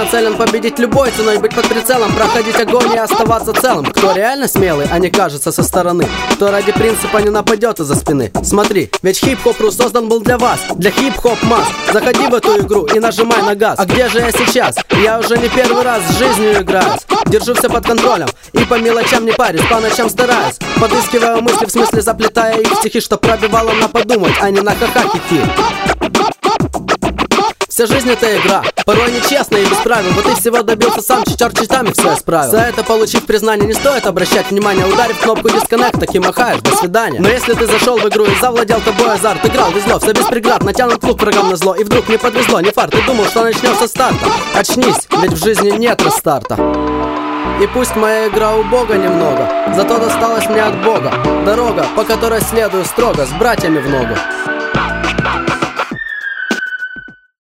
нацелен победить любой ценой, быть под прицелом, проходить огонь и оставаться целым. Кто реально смелый, а не кажется со стороны, кто ради принципа не нападет из-за спины. Смотри, ведь хип-хоп.ру создан был для вас, для хип-хоп масс. Заходи в эту игру и нажимай на газ. А где же я сейчас? Я уже не первый раз с жизнью играюсь. Держу все под контролем и по мелочам не парюсь, по ночам стараюсь. Подыскиваю мысли, в смысле заплетая их в стихи, чтоб пробивало на подумать, а не на ха-ха-хи-хи. Вся жизнь это игра, порой нечестная и без правил. Вот ты всего добился сам, черт читами все исправил. За это, получив признание, не стоит обращать внимание. Ударив кнопку дисконнект, так и махаешь, до свидания. Но если ты зашел в игру и завладел тобой азарт, играл, везло, все без преград, натянут лук врагам на зло, и вдруг не подвезло, не фарт, ты думал, что начнется с старта. Очнись, ведь в жизни нет рестарта. И пусть моя игра у Бога немного, зато досталась мне от Бога дорога, по которой следую строго, с братьями в ногу.